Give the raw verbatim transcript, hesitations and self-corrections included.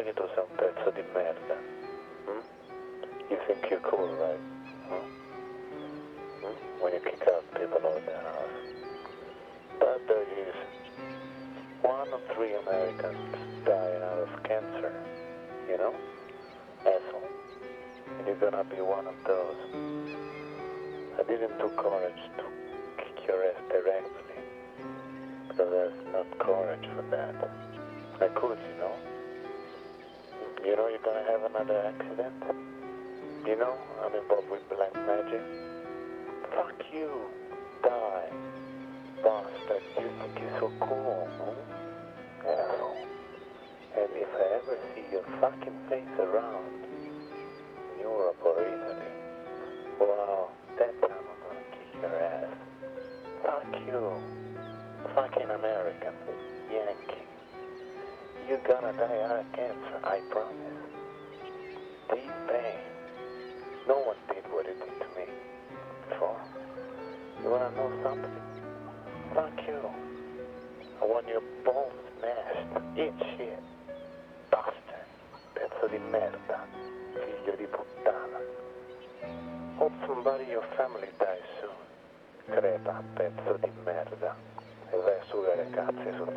che tu sei un pezzo di merda. Hmm? You think you're cool, right? Hmm? Hmm? When you kick out people out of their house. But there is one of three Americans dying out of cancer, you know? Asshole. And you're gonna be one of those. I didn't do courage to kick your ass directly, because there's not courage for that. I could, you know. You know you're gonna have another accident? You know I'm involved with black magic? Fuck you. Die. Bastard, you think you're so cool, huh? Asshole. And if I ever see your fucking face around Europe or Italy, wow, that time I'm gonna kick your ass. Fuck you. Fucking American. Yankee. You're gonna die out of cancer, I promise. Deep pain. No one did what it did to me before. You wanna know something? Fuck you. I want your bones smashed. Eat shit. Bastard. Pezzo di merda. Figlio di puttana. Hope somebody in your family dies soon. Crepa, pezzo di merda. E vai a sugare cazzi sul